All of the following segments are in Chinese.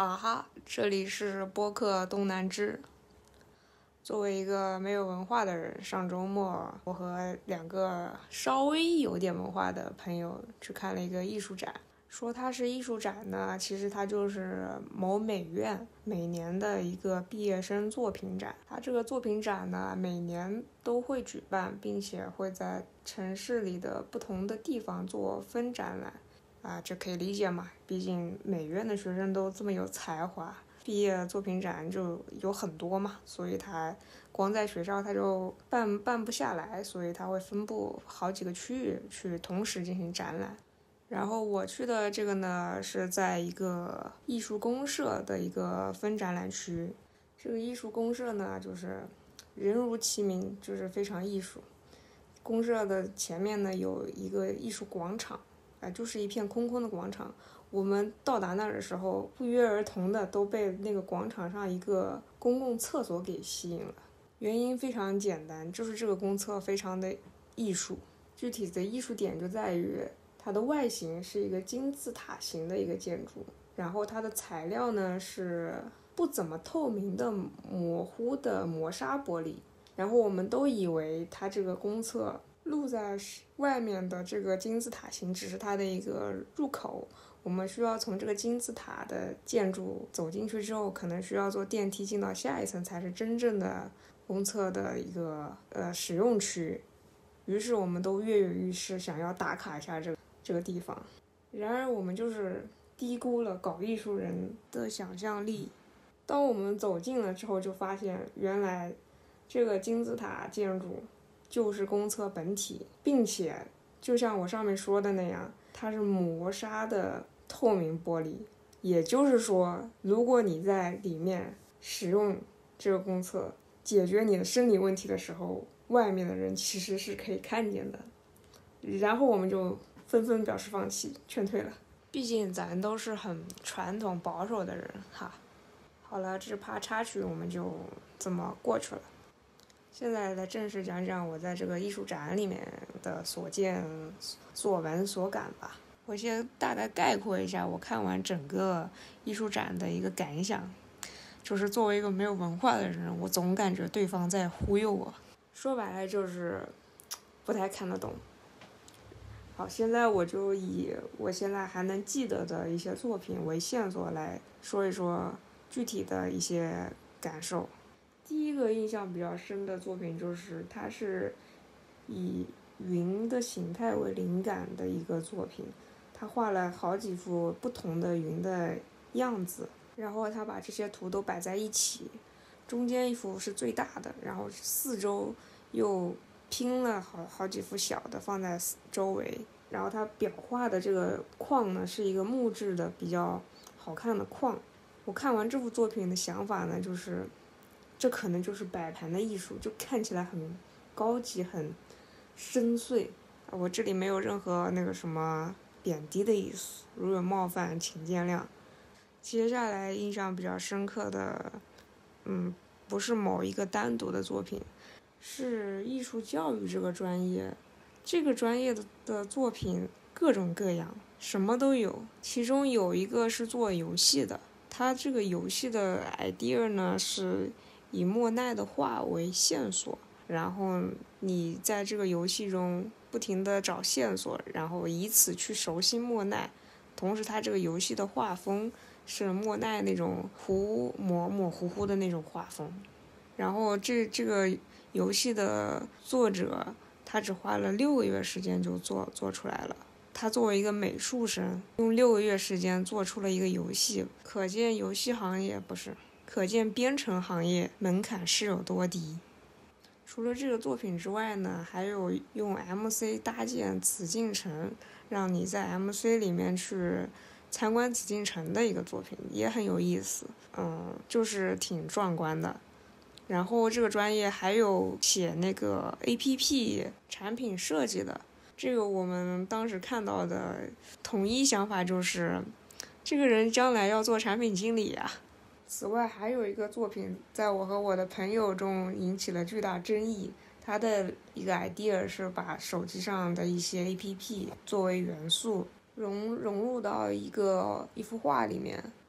啊哈，这里是播客东南枝。作为一个没有文化的人，上周末我和两个稍微有点文化的朋友去看了一个艺术展。说它是艺术展呢，其实它就是某美院每年的一个毕业生作品展。它这个作品展呢，每年都会举办，并且会在城市里的不同的地方做分展览。这可以理解嘛，毕竟美院的学生都这么有才华，毕业作品展就有很多嘛，所以他光在学校他就办不下来，所以他会分布好几个区域去同时进行展览。然后我去的这个呢，是在一个艺术公社的一个分展览区。这个艺术公社呢，就是人如其名，就是非常艺术。公社的前面呢有一个艺术广场，就是一片空空的广场。我们到达那儿的时候，不约而同的都被那个广场上一个公共厕所给吸引了。原因非常简单，就是这个公厕非常的艺术。具体的艺术点就在于它的外形是一个金字塔形的一个建筑，然后它的材料呢是不怎么透明的模糊的磨砂玻璃。然后我们都以为它这个公厕露在外面的这个金字塔形只是它的一个入口，我们需要从这个金字塔的建筑走进去之后，可能需要坐电梯进到下一层才是真正的公厕的一个使用区。于是我们都跃跃欲试，想要打卡一下这个地方。然而我们就是低估了搞艺术人的想象力。当我们走近了之后，就发现原来这个金字塔建筑就是公厕本体，并且就像我上面说的那样，它是磨砂的透明玻璃。也就是说，如果你在里面使用这个公厕解决你的生理问题的时候，外面的人其实是可以看见的。然后我们就纷纷表示放弃，劝退了。毕竟咱都是很传统保守的人哈。好了，这趴插曲我们就这么过去了。现在来正式讲讲我在这个艺术展里面的所见所闻所感吧。我先大概概括一下我看完整个艺术展的一个感想，就是作为一个没有文化的人，我总感觉对方在忽悠我。说白了就是不太看得懂。好，现在我就以我现在还能记得的一些作品为线索来说一说具体的一些感受。第一个印象比较深的作品就是它是以云的形态为灵感的一个作品，他画了好几幅不同的云的样子，然后他把这些图都摆在一起，中间一幅是最大的，然后四周又拼了好几幅小的放在周围。然后他裱画的这个框呢是一个木质的比较好看的框。我看完这幅作品的想法呢，就是这可能就是摆盘的艺术，就看起来很高级很深邃。我这里没有任何那个什么贬低的意思，如有冒犯请见谅。接下来印象比较深刻的不是某一个单独的作品，是艺术教育这个专业。这个专业的作品各种各样，什么都有。其中有一个是做游戏的，它这个游戏的 idea 呢是以莫奈的画为线索，然后你在这个游戏中不停地找线索，然后以此去熟悉莫奈。同时它这个游戏的画风是莫奈那种模糊的那种画风。然后这个游戏的作者他只花了6个月时间就做出来了。他作为一个美术生，用6个月时间做出了一个游戏，可见游戏行业可见编程行业门槛是有多低。除了这个作品之外呢，还有用 MC 搭建紫禁城，让你在 MC 里面去参观紫禁城的一个作品，也很有意思，就是挺壮观的。然后这个专业还有写那个 APP 产品设计的，这个我们当时看到的统一想法就是这个人将来要做产品经理啊。此外还有一个作品在我和我的朋友中引起了巨大争议，它的一个 idea 是把手机上的一些 APP 作为元素融入到一幅画里面，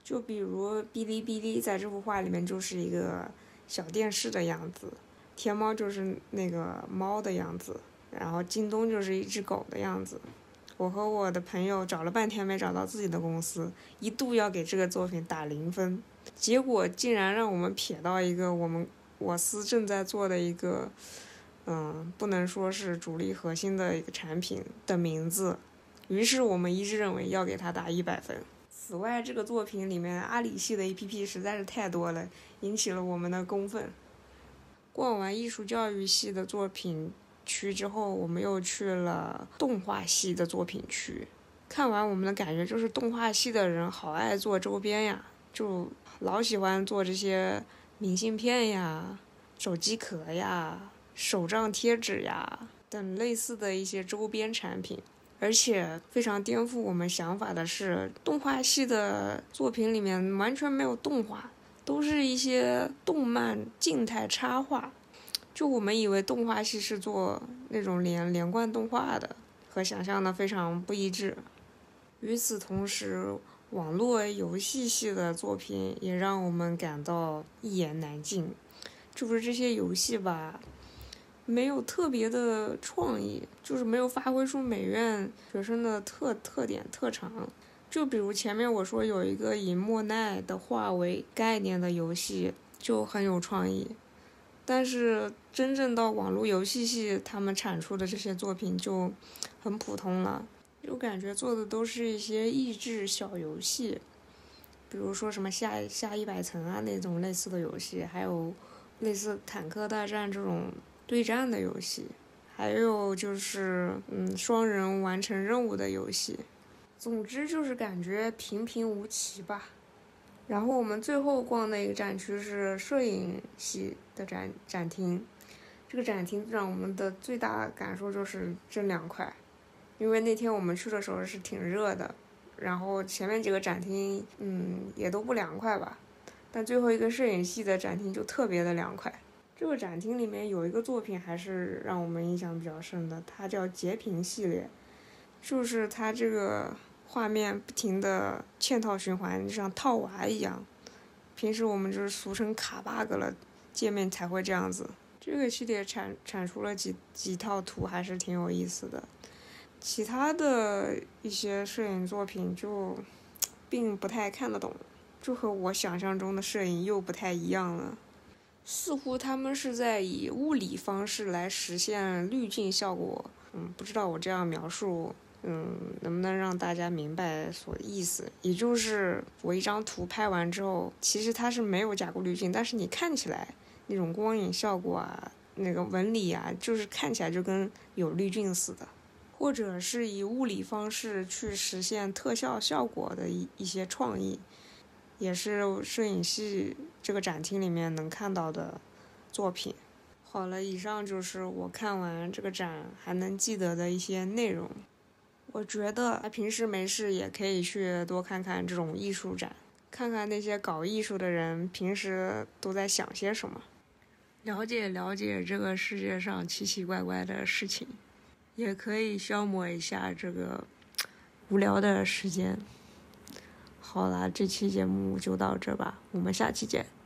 就比如哔哩哔哩在这幅画里面就是一个小电视的样子，天猫就是那个猫的样子，然后京东就是一只狗的样子。我和我的朋友找了半天没找到自己的公司，一度要给这个作品打0分，结果竟然让我们瞥到一个我司正在做的一个不能说是主力核心的一个产品的名字，于是我们一致认为要给它打100分。此外，这个作品里面阿里系的 APP 实在是太多了，引起了我们的公愤。逛完艺术教育系的作品区之后，我们又去了动画系的作品区。看完我们的感觉就是动画系的人好爱做周边呀，就老喜欢做这些明信片呀、手机壳呀、手账贴纸呀等类似的一些周边产品。而且非常颠覆我们想法的是，动画系的作品里面完全没有动画，都是一些动漫静态插画。就我们以为动画系是做那种连贯动画的，和想象的非常不一致。与此同时，网络游戏系的作品也让我们感到一言难尽。就是这些游戏吧，没有特别的创意，就是没有发挥出美院学生的特点特长。就比如前面我说有一个以莫奈的画为概念的游戏，就很有创意，但是真正到网络游戏系他们产出的这些作品就很普通了，就感觉做的都是一些益智小游戏，比如说什么下100层啊那种类似的游戏，还有类似坦克大战这种对战的游戏，还有就是双人完成任务的游戏。总之就是感觉平平无奇吧。然后我们最后逛的一个展区是摄影系的展厅，这个展厅让我们的最大感受就是真凉快，因为那天我们去的时候是挺热的，然后前面几个展厅也都不凉快吧，但最后一个摄影系的展厅就特别的凉快。这个展厅里面有一个作品还是让我们印象比较深的，它叫截屏系列，就是它这个画面不停的嵌套循环，就像套娃一样。平时我们就是俗称卡 bug 了，界面才会这样子。这个系列产出了几套图，还是挺有意思的。其他的一些摄影作品就并不太看得懂，就和我想象中的摄影又不太一样了。似乎他们是在以物理方式来实现滤镜效果。不知道我这样描述能不能让大家明白所意思。也就是我一张图拍完之后，其实它是没有加过滤镜，但是你看起来那种光影效果啊，那个纹理啊，就是看起来就跟有滤镜似的。或者是以物理方式去实现特效效果的一些创意，也是摄影系这个展厅里面能看到的作品。好了，以上就是我看完这个展还能记得的一些内容。我觉得平时没事也可以去多看看这种艺术展，看看那些搞艺术的人平时都在想些什么，了解这个世界上奇奇怪怪的事情，也可以消磨一下这个无聊的时间。好啦，这期节目就到这吧，我们下期见。